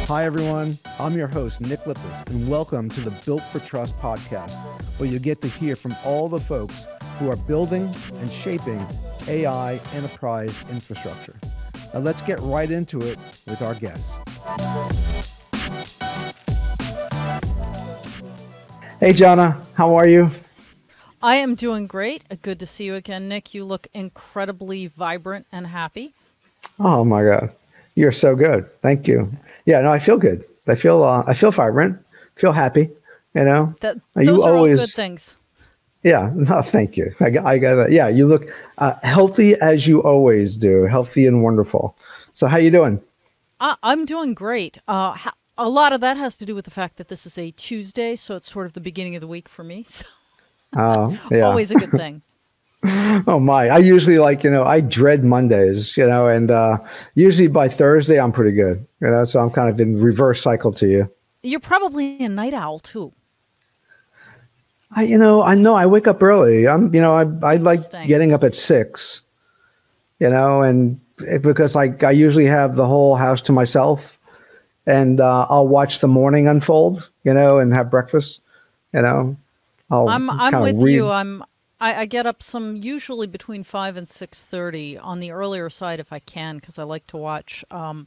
Hi, everyone. I'm your host, Nick Lippis, and welcome to the Built for Trust podcast, where you get to hear from all the folks who are building and shaping AI enterprise infrastructure. Now, let's get right into it with our guests. Hey, Jana, how are you? I am doing great. Good to see you again, Nick. You look incredibly vibrant and happy. Oh my God, you're so good. Thank you. Yeah, no, I feel good. I feel vibrant. Feel happy. You know, That you those are all good always. things. Yeah, no, thank you. I got that. Yeah, you look healthy as you always do. Healthy and wonderful. So, how you doing? I'm doing great. A lot of that has to do with the fact that this is a Tuesday, so it's sort of the beginning of the week for me. So Oh, yeah. always a good thing. Oh my. I usually I dread Mondays. And usually by Thursday I'm pretty good. So I'm kind of in reverse cycle to you. You're probably a night owl too. I know I wake up early. I like Interesting. getting up at 6. And because I usually have the whole house to myself, and I'll watch the morning unfold. And have breakfast. You know, I'll I'm kind of with you. read. I get up some usually between 5 and 6:30 on the earlier side if I can, because I like to watch.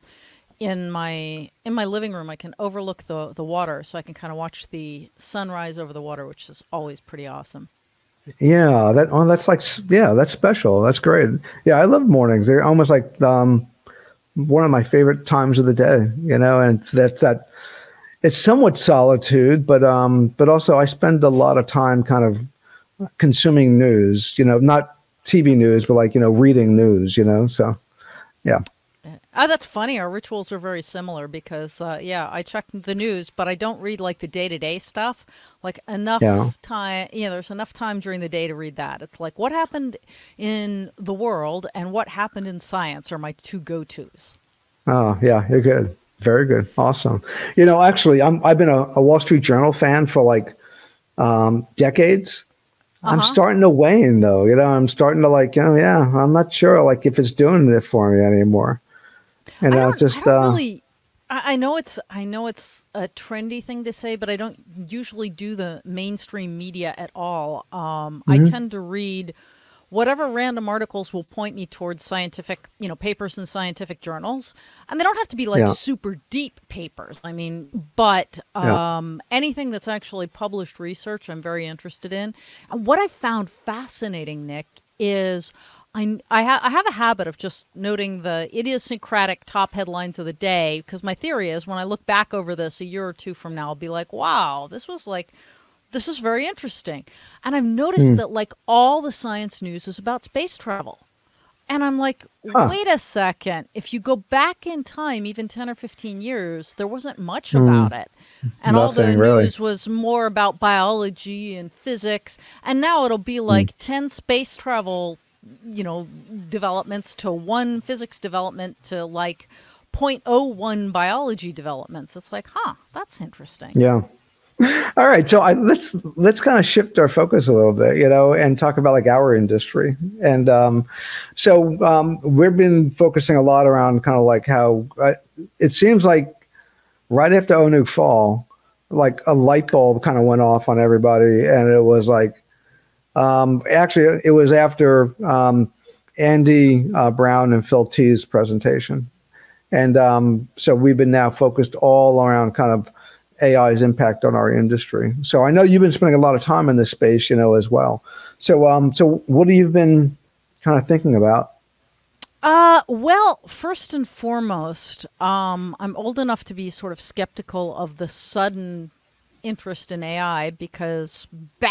In my living room, I can overlook the water, so I can kind of watch the sunrise over the water, which is always pretty awesome. Yeah, that's special. That's great. Yeah, I love mornings. They're almost like one of my favorite times of the day. And that's that. It's somewhat solitude, but also I spend a lot of time kind of consuming news. Not TV news, but reading news. So yeah, That's funny. Our rituals are very similar because, yeah, I check the news, but I don't read like the day to day stuff. Like yeah. enough time, there's enough time during the day to read that. It's like what happened in the world and what happened in science are my two go tos. Oh yeah, you're good. Very good. Awesome. Actually, I've been a Wall Street Journal fan for like decades. Uh I'm huh. starting to wane though. I'm starting to yeah, I'm not sure like if it's doing it for me anymore. I Just don't really. I know it's a trendy thing to say, but I don't usually do the mainstream media at all. I mhm. tend to read whatever random articles will point me towards scientific, papers in scientific journals, and they don't have to be like Yeah, super deep papers. I mean, but yeah. anything that's actually published research, I'm very interested in. And what I found fascinating, Nick, is I have a habit of just noting the idiosyncratic top headlines of the day because my theory is when I look back over this a year or two from now, I'll be like, wow, this is very interesting. And I've noticed Mm. that like all the science news is about space travel. And I'm like, Huh. wait a second. If you go back in time, even 10 or 15 years, there wasn't much about Mm. it. And all the Nothing really. news was more about biology and physics. And now it'll be Mm. like 10 space travel, developments to one physics development to like zero point zero 0.01 biology developments. It's like, huh, that's interesting. Yeah. All right. So let's kind of shift our focus a little bit, and talk about like our industry. And we've been focusing a lot around kind of like how it seems like right after Onuk Fall, like a light bulb kind of went off on everybody, and it was like actually it was after Andy Brown and Phil T's presentation, and so we've been now focused all around kind of AI's impact on our industry. So I know you've been spending a lot of time in this space, as well. So what have you been kind of thinking about? Well, first and foremost, I'm old enough to be sort of skeptical of the sudden interest in AI because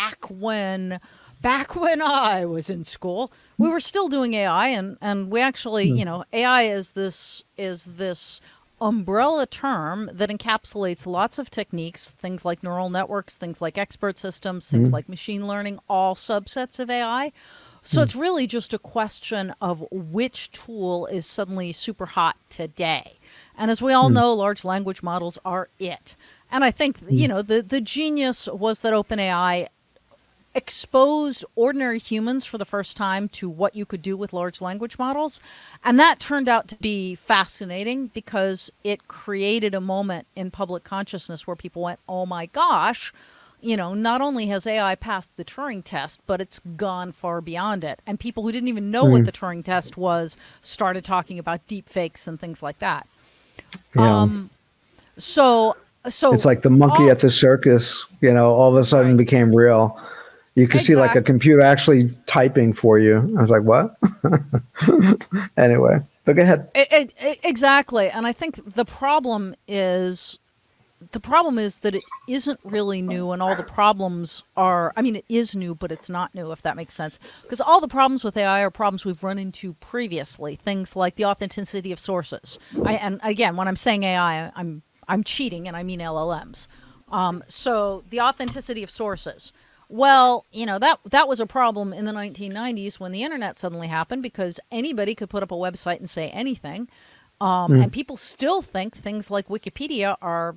back when I was in school, we were still doing AI and we actually, Mm. AI is this umbrella term that encapsulates lots of techniques, things like neural networks, things like expert systems, things Mm. like machine learning, all subsets of AI. So Mm. it's really just a question of which tool is suddenly super hot today. And as we all Mm. know, large language models are it. And I think, Mm. the genius was that OpenAI exposed ordinary humans for the first time to what you could do with large language models. And that turned out to be fascinating because it created a moment in public consciousness where people went, oh my gosh, not only has AI passed the Turing test, but it's gone far beyond it. And people who didn't even know what the Turing test was started talking about deep fakes and things like that. Yeah. So It's like the monkey at the circus, all of a sudden became real. You could see like a computer actually typing for you. I was like, what? Anyway, but go ahead. Exactly. And I think the problem is that it isn't really new, and all the problems are, it is new, but it's not new, if that makes sense. Because all the problems with AI are problems we've run into previously. Things like the authenticity of sources. And again, when I'm saying AI, I'm cheating, and I mean LLMs. So the authenticity of sources. Well, that was a problem in the 1990s when the internet suddenly happened, because anybody could put up a website and say anything. And people still think things like Wikipedia are,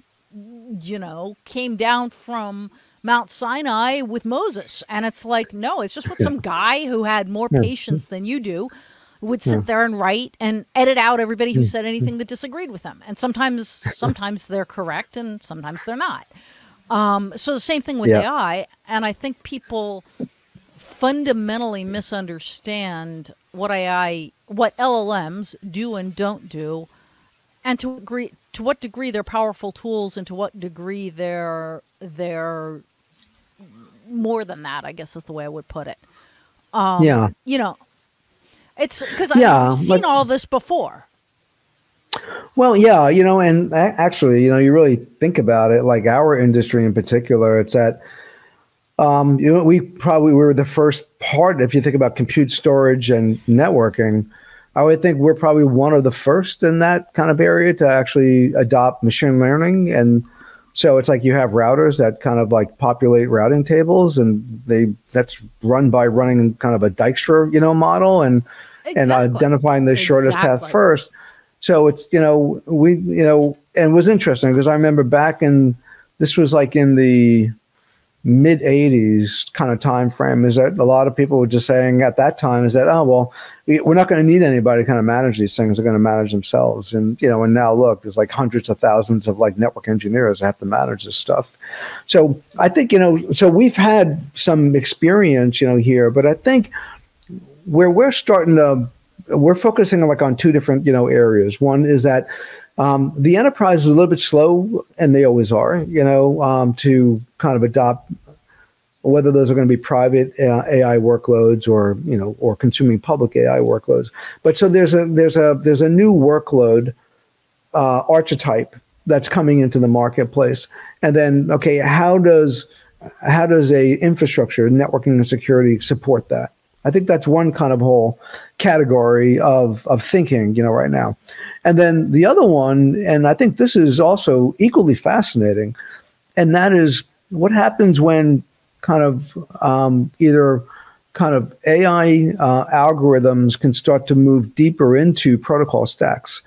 came down from Mount Sinai with Moses. And it's like, no, it's just what some guy who had more patience than you do would sit there and write and edit out everybody who said anything that disagreed with him. And sometimes they're correct and sometimes they're not. So the same thing with AI. And I think people fundamentally misunderstand what LLMs do and don't do, and to what degree they're powerful tools, and to what degree they're more than that, I guess is the way I would put it. It's because I've seen all this before. Well, yeah, and actually, you really think about it, like our industry in particular, it's that, we probably were the first part, if you think about compute storage and networking, I would think we're probably one of the first in that kind of area to actually adopt machine learning. And so it's like you have routers that kind of like populate routing tables, and that's run by running kind of a Dijkstra, model and identifying the shortest path first. So it's, and it was interesting because I remember this was like in the mid 80s kind of time frame, is that a lot of people were just saying at that time is that, oh, well, we're not going to need anybody to kind of manage these things. They're going to manage themselves. And, and now look, there's like hundreds of thousands of like network engineers that have to manage this stuff. So I think, so we've had some experience, here, but I think where we're focusing like on two different, areas. One is that the enterprise is a little bit slow, and they always are, to kind of adopt, whether those are going to be private AI workloads or consuming public AI workloads. But so there's a new workload archetype that's coming into the marketplace, and then how does a infrastructure, networking and security support that? I think that's one kind of whole category of thinking, right now. And then the other one, and I think this is also equally fascinating, and that is what happens when kind of either kind of AI algorithms can start to move deeper into protocol stacks.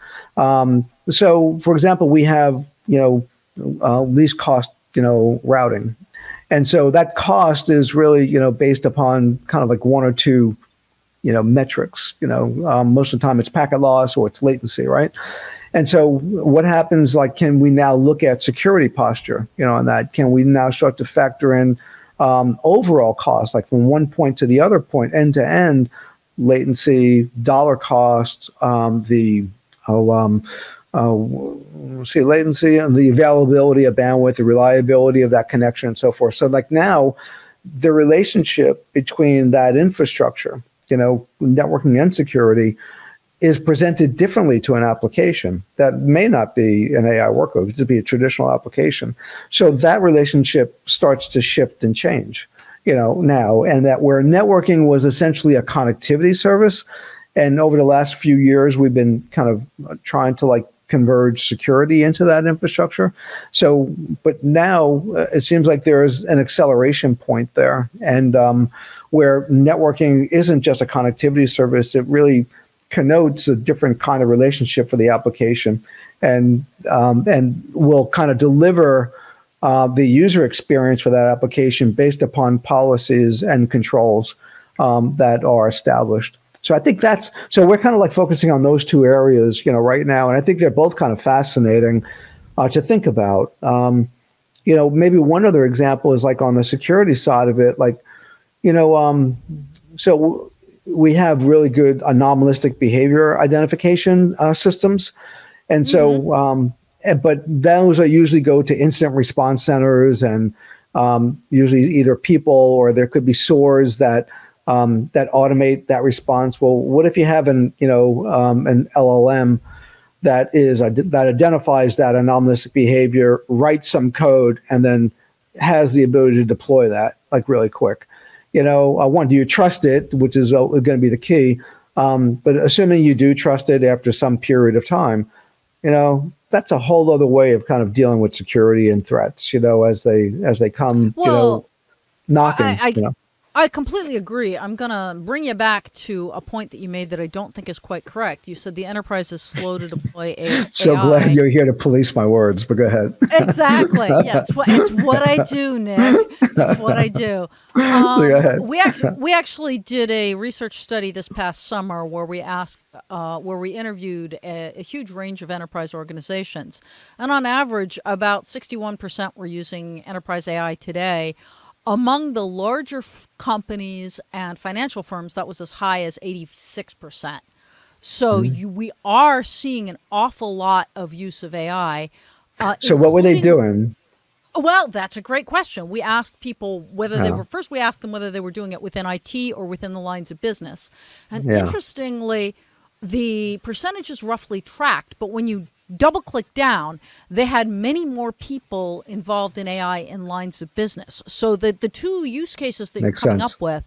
So, for example, we have, least cost, routing. And so that cost is really, based upon kind of like one or two, metrics. Most of the time it's packet loss or it's latency, right? And so what happens, like, can we now look at security posture, on that? Can we now start to factor in overall cost, like from one point to the other point, end to end, latency, dollar cost, latency and the availability of bandwidth, the reliability of that connection, and so forth. So like now, the relationship between that infrastructure, networking and security, is presented differently to an application that may not be an AI workload, it could be a traditional application. So that relationship starts to shift and change, now, and that where networking was essentially a connectivity service, and over the last few years, we've been kind of trying to like converge security into that infrastructure. So, but now it seems like there is an acceleration point there, and where networking isn't just a connectivity service, it really connotes a different kind of relationship for the application, and will kind of deliver the user experience for that application based upon policies and controls that are established. So I think so we're kind of like focusing on those two areas, right now. And I think they're both kind of fascinating to think about. Maybe one other example is like on the security side of it, like, so we have really good anomalistic behavior identification systems. And so, but those are usually go to incident response centers and usually either people or there could be SOARs that automate that response. Well, what if you have an LLM that identifies that anomalous behavior, writes some code, and then has the ability to deploy that like really quick? One, do you trust it, which is going to be the key. But assuming you do trust it after some period of time, that's a whole other way of kind of dealing with security and threats, as they come, Well, knocking. I completely agree. I'm going to bring you back to a point that you made that I don't think is quite correct. You said the enterprise is slow to deploy AI. So glad you're here to police my words, but go ahead. Exactly. Yeah, it's what I do, Nick. It's what I do. Go ahead. We actually did a research study this past summer where we interviewed a huge range of enterprise organizations, and on average, about 61% were using enterprise AI today. Among the larger companies and financial firms, that was as high as 86%. So we are seeing an awful lot of use of AI. So what were they doing? Well, that's a great question. We asked people whether we asked them whether they were doing it within IT or within the lines of business. And interestingly, the percentages roughly tracked, but when you double click down, they had many more people involved in AI in lines of business. So the two use cases that you're coming up with,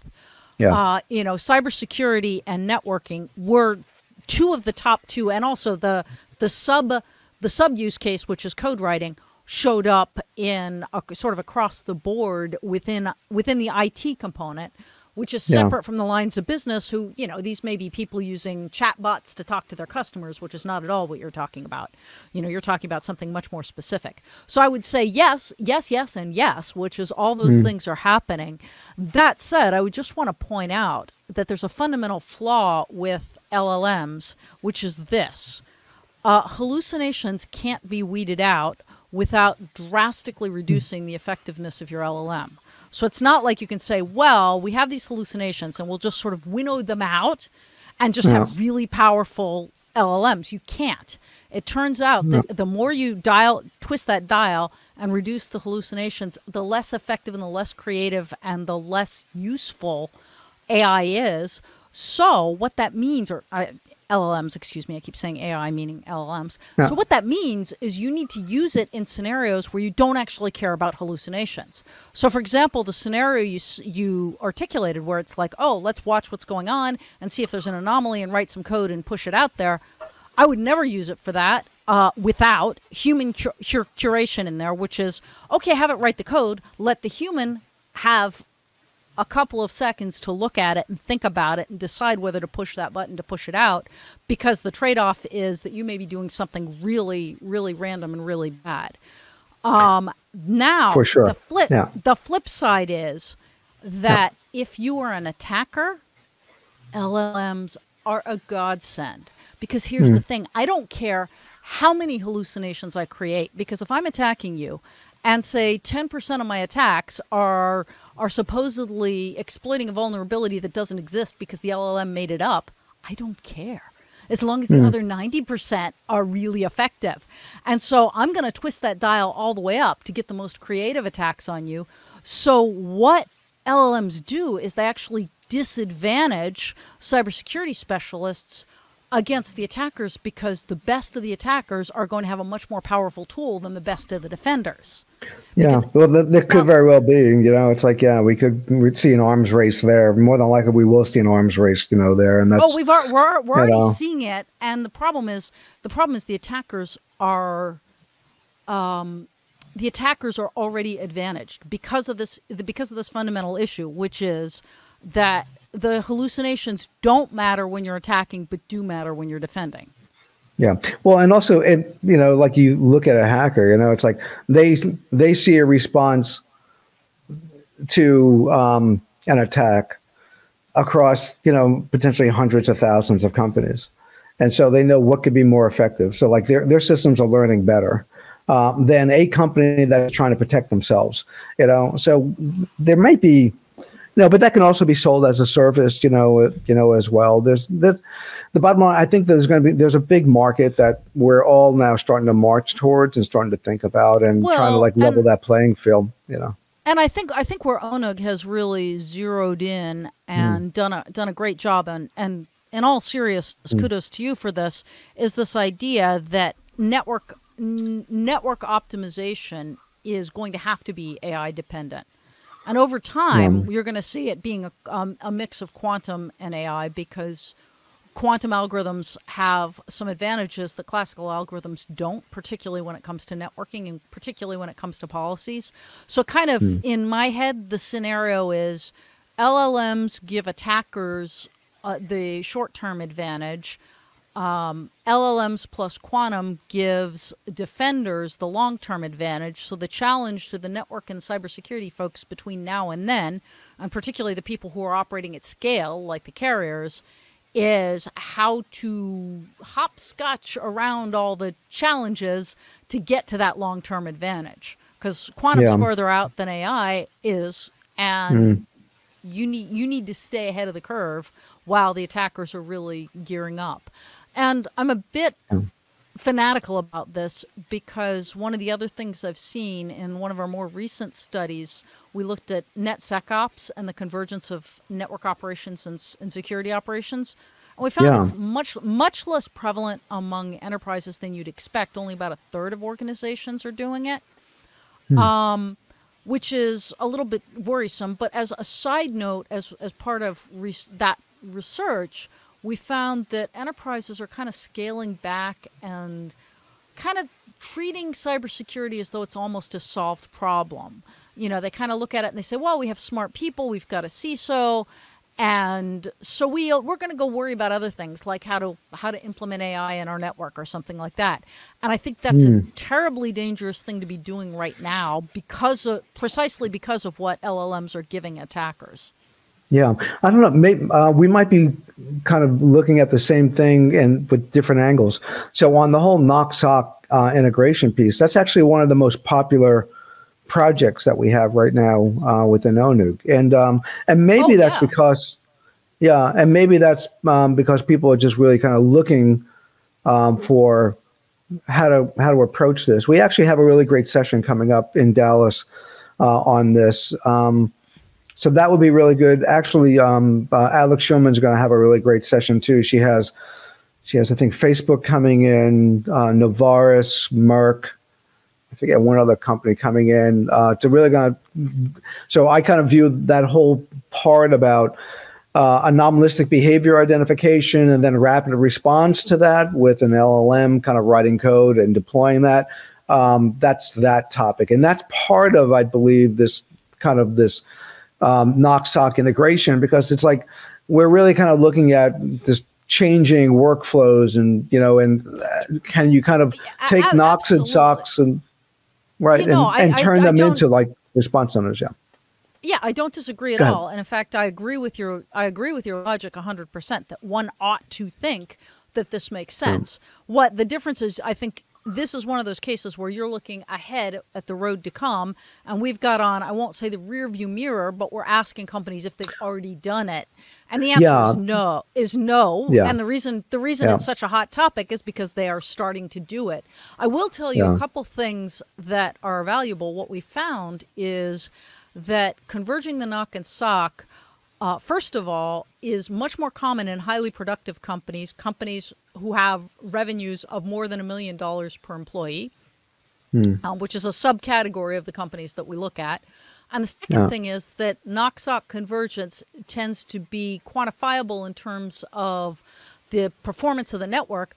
cybersecurity and networking were two of the top two, and also the sub use case, which is code writing, showed up in sort of across the board within the IT component, which is separate from the lines of business who, these may be people using chatbots to talk to their customers, which is not at all what you're talking about. You're talking about something much more specific. So I would say yes, and yes, which is all those things are happening. That said, I would just want to point out that there's a fundamental flaw with LLMs, which is this. Hallucinations can't be weeded out without drastically reducing the effectiveness of your LLM. So it's not like you can say, well, we have these hallucinations and we'll just sort of winnow them out and just have really powerful LLMs. You can't. It turns out that the more you twist that dial and reduce the hallucinations, the less effective and the less creative and the less useful AI is. So what that means, LLMs, excuse me, I keep saying AI meaning LLMs. So what that means is you need to use it in scenarios where you don't actually care about hallucinations. So for example, the scenario you articulated where it's like, oh, let's watch what's going on and see if there's an anomaly and write some code and push it out there. I would never use it for that without human curation in there, which is, okay, have it write the code, let the human have a couple of seconds to look at it and think about it and decide whether to push that button to push it out, because the trade-off is that you may be doing something really, really random and really bad. Now, for sure. The flip side is that if you are an attacker, LLMs are a godsend. Because here's the thing, I don't care how many hallucinations I create, because if I'm attacking you and say 10% of my attacks are supposedly exploiting a vulnerability that doesn't exist because the LLM made it up, I don't care. As long as the other 90% are really effective. And so I'm going to twist that dial all the way up to get the most creative attacks on you. So what LLMs do is they actually disadvantage cybersecurity specialists against the attackers, because the best of the attackers are going to have a much more powerful tool than the best of the defenders. Yeah, well, there could very well be. It's like, we'd see an arms race there. More than likely, we will see an arms race, there. And that's, we're already seeing it. And the problem is the attackers are already advantaged because of this fundamental issue, which is that the hallucinations don't matter when you're attacking, but do matter when you're defending. Yeah. Well, and also, like you look at a hacker, it's like they they see a response to an attack across, potentially hundreds of thousands of companies, and so they know what could be more effective. So, like their systems are learning better than a company that's trying to protect themselves. So there might be. No, but that can also be sold as a service, as well. There's the bottom line. I think there's a big market that we're all now starting to march towards and starting to think about and trying to Well, like level that playing field. and I think where Onug has really zeroed in Mm, and done a great job, and in all seriousness, mm, kudos to you for this, is this idea that network optimization is going to have to be AI dependent. And over yeah, time, you're going to see it being a mix of quantum and AI, because quantum algorithms have some advantages that classical algorithms don't, particularly when it comes to networking and particularly when it comes to policies. So, kind of mm, in my head, the scenario is LLMs give attackers the short term advantage. LLMs plus quantum gives defenders the long term advantage. So, the challenge to the network and cybersecurity folks between now and then, and particularly the people who are operating at scale, like the carriers, is how to hopscotch around all the challenges to get to that long term advantage. Because quantum's yeah, further out than AI is, and mm, you need to stay ahead of the curve while the attackers are really gearing up. And I'm a bit yeah, fanatical about this, because one of the other things I've seen in one of our more recent studies, we looked at NetSecOps and the convergence of network operations and security operations. And we found yeah, it's much less prevalent among enterprises than you'd expect. Only about a third of organizations are doing it, mm, which is a little bit worrisome. But as a side note, as part of that research, we found that enterprises are kind of scaling back and kind of treating cybersecurity as though it's almost a solved problem. They kind of look at it and they say, well, we have smart people, we've got a CISO, and so we're going to go worry about other things like how to implement AI in our network or something like that. And I think that's a mm. terribly dangerous thing to be doing right now, precisely because of what LLMs are giving attackers. Yeah, I don't know. Maybe we might be kind of looking at the same thing and with different angles. So on the whole Knox-Sock integration piece, that's actually one of the most popular projects that we have right now within ONUG, and Oh maybe that's yeah. because yeah, and maybe that's because people are just really kind of looking for how to approach this. We actually have a really great session coming up in Dallas on this. So that would be really good. Actually, Alex Schulman's going to have a really great session too. She has I think Facebook coming in, Novartis, Merck, I forget one other company coming in to really kind of. So I kind of view that whole part about anomalistic behavior identification and then rapid response to that with an LLM kind of writing code and deploying that. That's that topic, and that's part of, I believe, this Knox-Sock integration, because it's like we're really kind of looking at this changing workflows, and can you kind of take Knox and Absolutely. Socks and right and turn I them don't. into like response centers? Yeah, Yeah, I don't disagree at go ahead. all. And in fact, I agree with your logic 100% that one ought to think that this makes Yeah, sense. What the difference is, I think this is one of those cases where you're looking ahead at the road to come, and we've got on, I won't say the rear view mirror, but we're asking companies if they've already done it. And the answer yeah, is no. yeah, And the reason yeah, it's such a hot topic is because they are starting to do it. I will tell you a yeah. couple things that are valuable. What we found is that converging the knock and sock, first of all, is much more common in highly productive companies who have revenues of more than $1 million per employee, Hmm. which is a subcategory of the companies that we look at. And the second Yeah. thing is that knock-sock convergence tends to be quantifiable in terms of the performance of the network.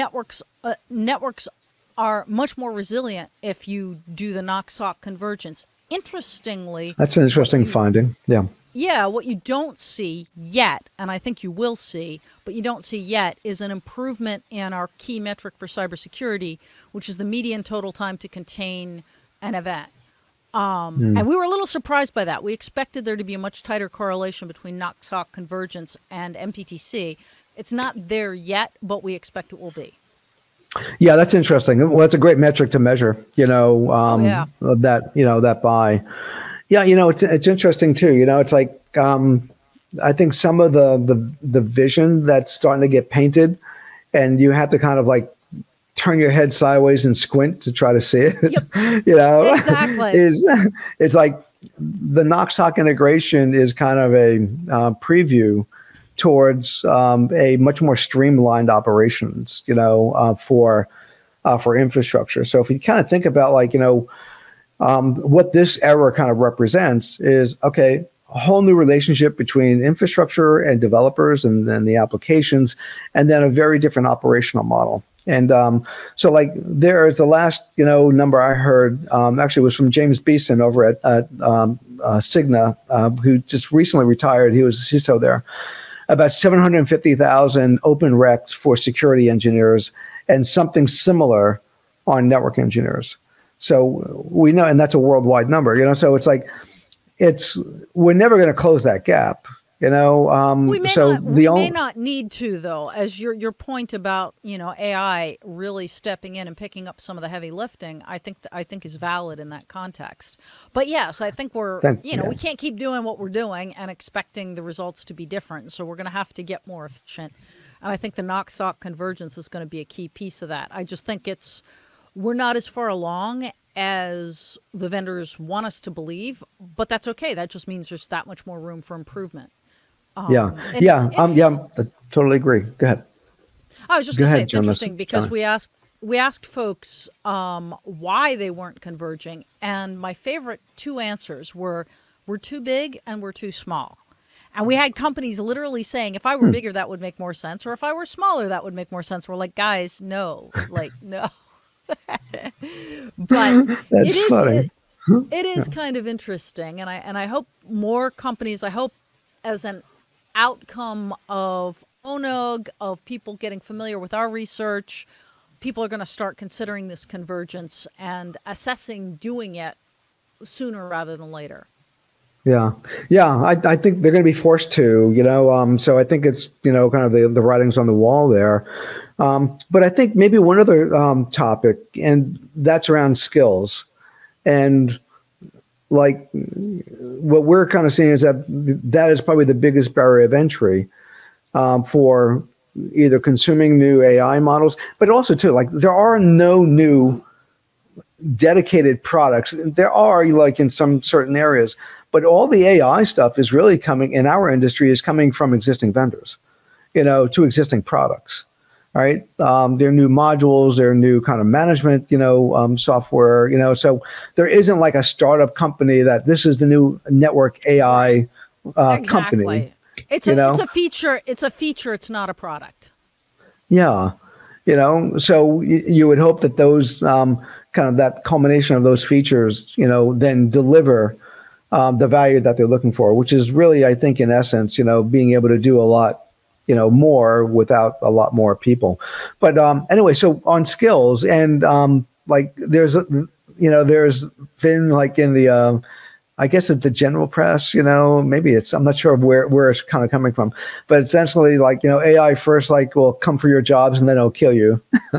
Networks are much more resilient if you do the knock-sock convergence. Interestingly, That's an what interesting you finding. Yeah. Yeah, what you don't see yet, and I think you will see, but you don't see yet, is an improvement in our key metric for cybersecurity, which is the median total time to contain an event. Hmm. And we were a little surprised by that. We expected there to be a much tighter correlation between knock-sock convergence and MTTC. It's not there yet, but we expect it will be. Yeah, that's interesting. Well, that's a great metric to measure. Oh, yeah. That by. Yeah, it's interesting too. It's like I think some of the vision that's starting to get painted, and you have to kind of like turn your head sideways and squint to try to see it. Yep, you know, exactly. is it's like the Knox integration is kind of a preview towards a much more streamlined operations. For infrastructure. So if you kind of think about what this era kind of represents is, okay, a whole new relationship between infrastructure and developers and then the applications, and then a very different operational model. And so like there is the last, number I heard actually was from James Beeson over at Cigna, who just recently retired. He's still there. About 750,000 open recs for security engineers and something similar on network engineers. So we know, and that's a worldwide number, so it's like, we're never going to close that gap, We may so not. We may not need to, though. As your point about AI really stepping in and picking up some of the heavy lifting, I think is valid in that context. But yes, I think we can't keep doing what we're doing and expecting the results to be different. So we're going to have to get more efficient. And I think the knock-sock convergence is going to be a key piece of that. I just think we're not as far along as the vendors want us to believe, but that's okay. That just means there's that much more room for improvement. I totally agree. Go ahead. I was just Go going to say ahead, it's Jonas. interesting because we asked folks why they weren't converging, and my favorite two answers were, we're too big and we're too small. And we had companies literally saying, if I were bigger, that would make more sense, or if I were smaller, that would make more sense. We're like, guys, no, no. But That's funny. it is kind of interesting, and I hope more companies. I hope as an outcome of ONUG, of people getting familiar with our research, people are going to start considering this convergence and assessing doing it sooner rather than later. Yeah. I think they're going to be forced to. So I think it's kind of the writings on the wall there. But I think maybe one other topic, and that's around skills. And like what we're kind of seeing is that is probably the biggest barrier of entry for either consuming new AI models, but also too, like there are no new dedicated products. There are like in some certain areas, but all the AI stuff is really coming in our industry is coming from existing vendors, to existing products. Right. They're new modules, they're new kind of management, software, so there isn't like a startup company that this is the new network AI company. It's a feature. It's a feature. It's not a product. Yeah. So you would hope that those kind of that culmination of those features, then deliver the value that they're looking for, which is really, I think, in essence, being able to do a lot, more without a lot more people. But anyway, so on skills and like there's been like in the, I guess at the general press, maybe I'm not sure where it's kind of coming from, but essentially like, AI first, like will come for your jobs and then it'll kill you.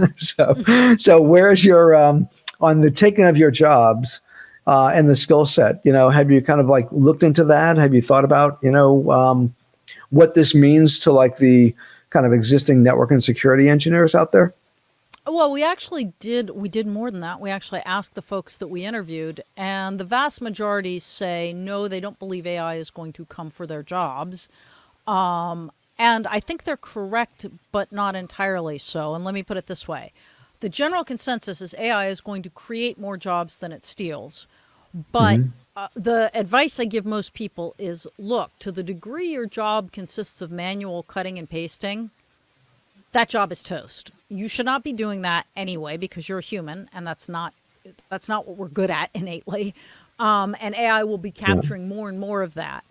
So where's your, on the taking of your jobs and the skill set, have you kind of like looked into that? Have you thought about, what this means to like the kind of existing network and security engineers out there? Well, we did more than that. We actually asked the folks that we interviewed, and the vast majority say no, they don't believe AI is going to come for their jobs. And I think they're correct, but not entirely so. And let me put it this way. The general consensus is AI is going to create more jobs than it steals. But the advice I give most people is, look, to the degree your job consists of manual cutting and pasting, that job is toast. You should not be doing that anyway because you're a human, and that's not what we're good at innately. And AI will be capturing more and more of that.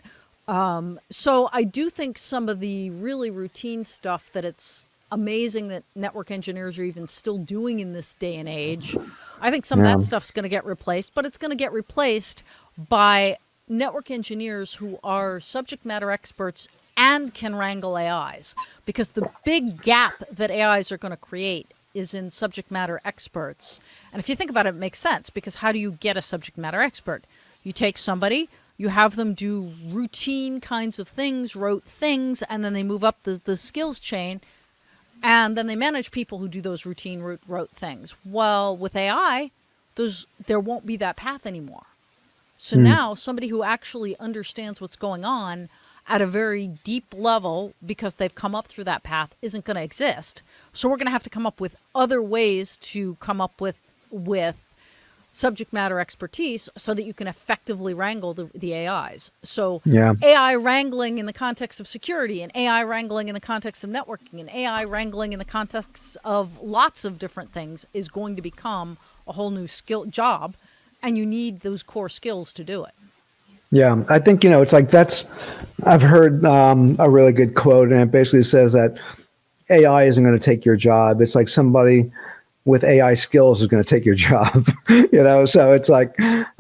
So I do think some of the really routine stuff that it's amazing that network engineers are even still doing in this day and age. I think some of Yeah. that stuff's going to get replaced, but it's going to get replaced by network engineers who are subject matter experts and can wrangle AIs. Because the big gap that AIs are going to create is in subject matter experts. And if you think about it, it makes sense, because how do you get a subject matter expert? You take somebody, you have them do routine kinds of things, rote things, and then they move up the skills chain, and then they manage people who do those routine, rote things. Well, with AI, there won't be that path anymore. So now somebody who actually understands what's going on at a very deep level, because they've come up through that path, isn't going to exist. So we're going to have to come up with other ways to come up with subject matter expertise so that you can effectively wrangle the AIs. So Yeah. AI wrangling in the context of security, and AI wrangling in the context of networking, and AI wrangling in the context of lots of different things is going to become a whole new skill job, and you need those core skills to do it. Yeah, I think, it's like I've heard a really good quote, and it basically says that AI isn't going to take your job. It's like somebody with AI skills is going to take your job, So it's like,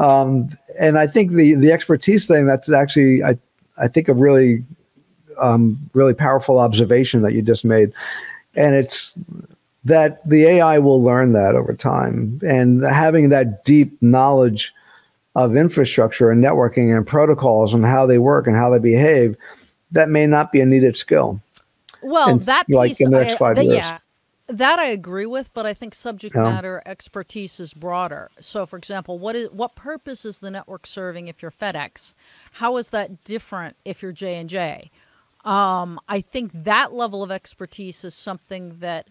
and I think the expertise thing, that's actually, I think, a really, really powerful observation that you just made. And it's that the AI will learn that over time, and having that deep knowledge of infrastructure and networking and protocols and how they work and how they behave, that may not be a needed skill. Well, And that like piece, in the next 5 years. yeah, that I agree with, but I think subject Yeah. matter expertise is broader. So, for example, what purpose is the network serving if you're FedEx? How is that different if you're J&J? I think that level of expertise is something that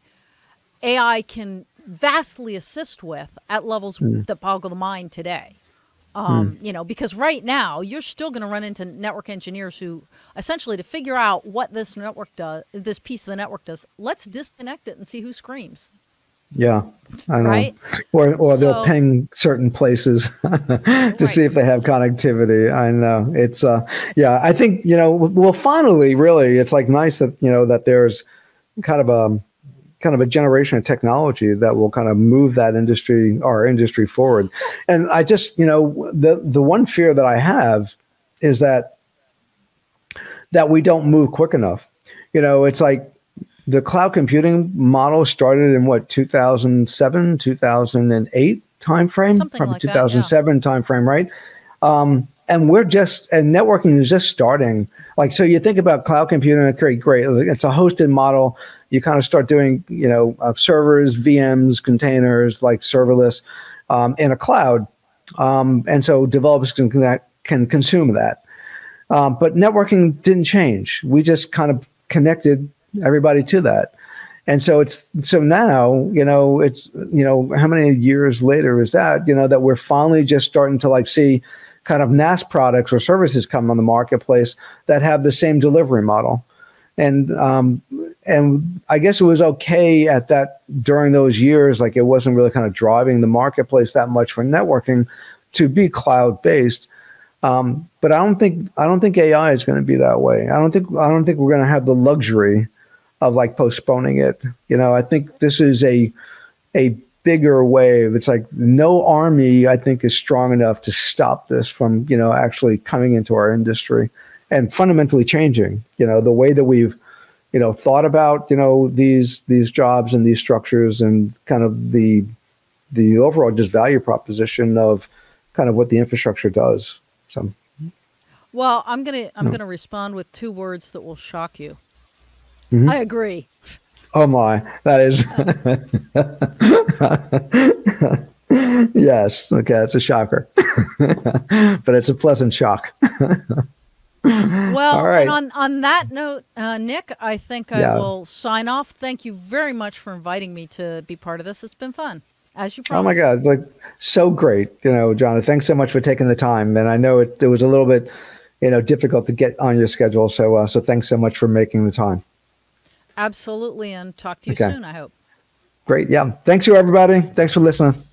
AI can vastly assist with at levels that boggle the mind today. Because right now you're still going to run into network engineers who essentially, to figure out what this network does, this piece of the network does, let's disconnect it and see who screams, Yeah, I know. right? Or they'll So, ping certain places to right. see if they have connectivity. I know. It's yeah, I think, well, finally, really, it's like nice that, that there's kind of a generation of technology that will kind of move our industry forward. And I just, the one fear that I have is that we don't move quick enough. It's like the cloud computing model started in what, 2007, 2008 timeframe, Something probably like that, yeah. 2007 timeframe, right? And networking is just starting. Like, so you think about cloud computing, great. It's a hosted model. You kind of start doing, servers, VMs, containers, like serverless, in a cloud. And so developers can consume that. But networking didn't change. We just kind of connected everybody to that. And so now, it's, how many years later is that, that we're finally just starting to like see kind of NAS products or services come on the marketplace that have the same delivery model. And I guess it was okay at that during those years, like it wasn't really kind of driving the marketplace that much for networking to be cloud based. But I don't think AI is going to be that way. I don't think we're going to have the luxury of like postponing it. I think this is a bigger wave. It's like no army, I think, is strong enough to stop this from, actually coming into our industry and fundamentally changing, the way that we've, thought about, these jobs and these structures, and kind of the overall just value proposition of kind of what the infrastructure does. So, Well, I'm gonna respond with two words that will shock you. I mhm. agree. Oh my, that is, yes. Okay, it's a shocker, but it's a pleasant shock. All Well, and right. on that note, Nick, I think I Yeah. will sign off. Thank you very much for inviting me to be part of this. It's been fun, as you Oh my promised. God, like so great, John. Thanks so much for taking the time. And I know it was a little bit, difficult to get on your schedule. So thanks so much for making the time. Absolutely, and talk to you Okay, soon, I hope. great. Yeah. Thanks you, everybody. Thanks for listening.